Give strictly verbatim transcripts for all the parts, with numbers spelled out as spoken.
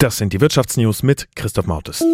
Das sind die Wirtschaftsnews mit Christoph Mautes.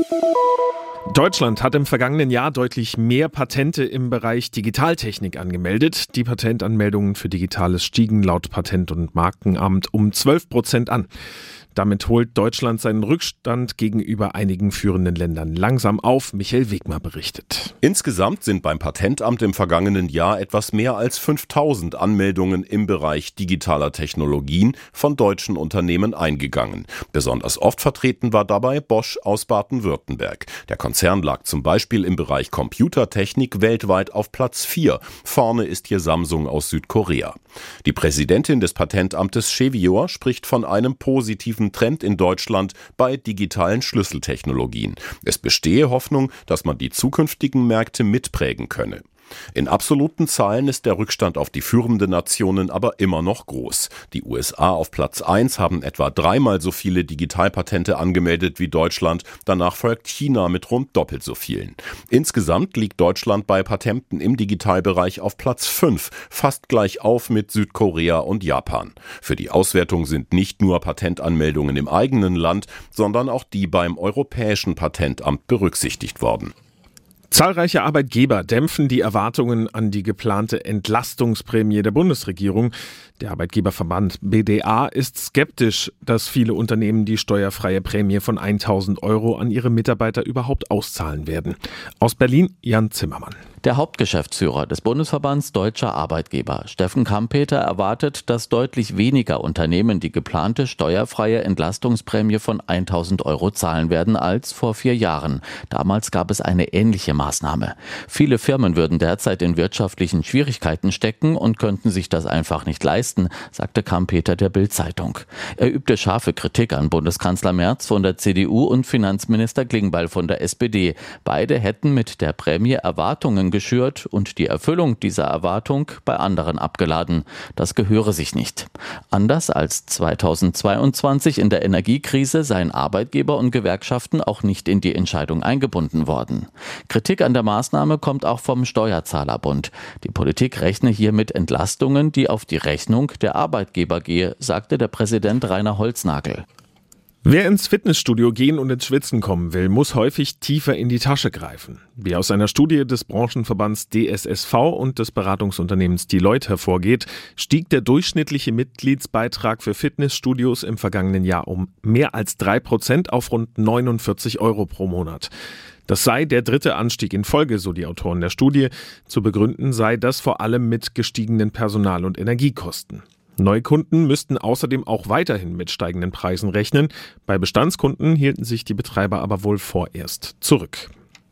Deutschland hat im vergangenen Jahr deutlich mehr Patente im Bereich Digitaltechnik angemeldet. Die Patentanmeldungen für Digitales stiegen laut Patent- und Markenamt um zwölf Prozent an. Damit holt Deutschland seinen Rückstand gegenüber einigen führenden Ländern langsam auf. Michael Wegmer berichtet. Insgesamt sind beim Patentamt im vergangenen Jahr etwas mehr als fünftausend Anmeldungen im Bereich digitaler Technologien von deutschen Unternehmen eingegangen. Besonders oft vertreten war dabei Bosch aus Baden-Württemberg. Der Konzern lag zum Beispiel im Bereich Computertechnik weltweit auf Platz vier. Vorne ist hier Samsung aus Südkorea. Die Präsidentin des Patentamtes Chevior spricht von einem positiven Trend in Deutschland bei digitalen Schlüsseltechnologien. Es bestehe Hoffnung, dass man die zukünftigen Märkte mitprägen könne. In absoluten Zahlen ist der Rückstand auf die führenden Nationen aber immer noch groß. Die U S A auf Platz eins haben etwa dreimal so viele Digitalpatente angemeldet wie Deutschland. Danach folgt China mit rund doppelt so vielen. Insgesamt liegt Deutschland bei Patenten im Digitalbereich auf Platz fünf, fast gleich auf mit Südkorea und Japan. Für die Auswertung sind nicht nur Patentanmeldungen im eigenen Land, sondern auch die beim Europäischen Patentamt berücksichtigt worden. Zahlreiche Arbeitgeber dämpfen die Erwartungen an die geplante Entlastungsprämie der Bundesregierung. Der Arbeitgeberverband B D A ist skeptisch, dass viele Unternehmen die steuerfreie Prämie von tausend Euro an ihre Mitarbeiter überhaupt auszahlen werden. Aus Berlin, Jan Zimmermann. Der Hauptgeschäftsführer des Bundesverbands Deutscher Arbeitgeber, Steffen Kampeter, erwartet, dass deutlich weniger Unternehmen die geplante steuerfreie Entlastungsprämie von tausend Euro zahlen werden als vor vier Jahren. Damals gab es eine ähnliche Maßnahme. Viele Firmen würden derzeit in wirtschaftlichen Schwierigkeiten stecken und könnten sich das einfach nicht leisten, sagte Kampeter der Bild-Zeitung. Er übte scharfe Kritik an Bundeskanzler Merz von der C D U und Finanzminister Klingbeil von der S P D. Beide hätten mit der Prämie Erwartungen geschürt und die Erfüllung dieser Erwartung bei anderen abgeladen. Das gehöre sich nicht. Anders als zweitausendzweiundzwanzig in der Energiekrise seien Arbeitgeber und Gewerkschaften auch nicht in die Entscheidung eingebunden worden. Kritik an der Maßnahme kommt auch vom Steuerzahlerbund. Die Politik rechne hier mit Entlastungen, die auf die Rechnung der Arbeitgeber gehe, sagte der Präsident Rainer Holznagel. Wer ins Fitnessstudio gehen und ins Schwitzen kommen will, muss häufig tiefer in die Tasche greifen. Wie aus einer Studie des Branchenverbands D S S V und des Beratungsunternehmens Deloitte hervorgeht, stieg der durchschnittliche Mitgliedsbeitrag für Fitnessstudios im vergangenen Jahr um mehr als drei Prozent auf rund neunundvierzig Euro pro Monat. Das sei der dritte Anstieg in Folge, so die Autoren der Studie. Zu begründen sei das vor allem mit gestiegenen Personal- und Energiekosten. Neukunden müssten außerdem auch weiterhin mit steigenden Preisen rechnen. Bei Bestandskunden hielten sich die Betreiber aber wohl vorerst zurück.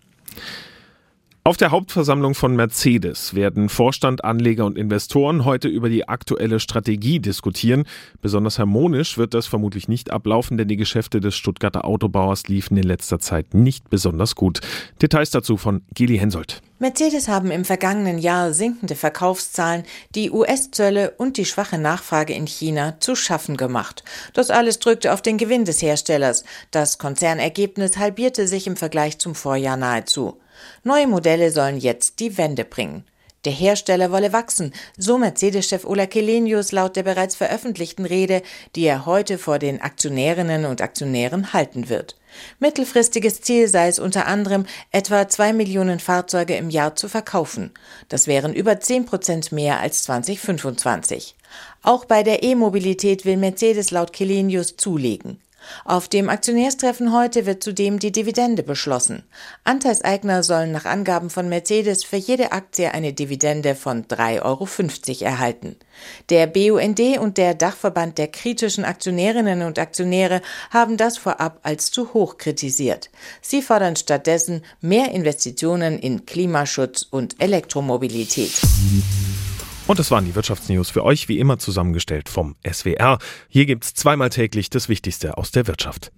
Auf der Hauptversammlung von Mercedes werden Vorstand, Anleger und Investoren heute über die aktuelle Strategie diskutieren. Besonders harmonisch wird das vermutlich nicht ablaufen, denn die Geschäfte des Stuttgarter Autobauers liefen in letzter Zeit nicht besonders gut. Details dazu von Geli Hensoldt. Mercedes haben im vergangenen Jahr sinkende Verkaufszahlen, die U S-Zölle und die schwache Nachfrage in China zu schaffen gemacht. Das alles drückte auf den Gewinn des Herstellers. Das Konzernergebnis halbierte sich im Vergleich zum Vorjahr nahezu. Neue Modelle sollen jetzt die Wende bringen. Der Hersteller wolle wachsen, so Mercedes-Chef Ola Källenius laut der bereits veröffentlichten Rede, die er heute vor den Aktionärinnen und Aktionären halten wird. Mittelfristiges Ziel sei es unter anderem, etwa zwei Millionen Fahrzeuge im Jahr zu verkaufen. Das wären über zehn Prozent mehr als zweitausendfünfundzwanzig. Auch bei der E-Mobilität will Mercedes laut Källenius zulegen. Auf dem Aktionärstreffen heute wird zudem die Dividende beschlossen. Anteilseigner sollen nach Angaben von Mercedes für jede Aktie eine Dividende von drei Euro fünfzig erhalten. Der B U N D und der Dachverband der kritischen Aktionärinnen und Aktionäre haben das vorab als zu hoch kritisiert. Sie fordern stattdessen mehr Investitionen in Klimaschutz und Elektromobilität. Und das waren die Wirtschaftsnews für euch, wie immer zusammengestellt vom S W R. Hier gibt's zweimal täglich das Wichtigste aus der Wirtschaft.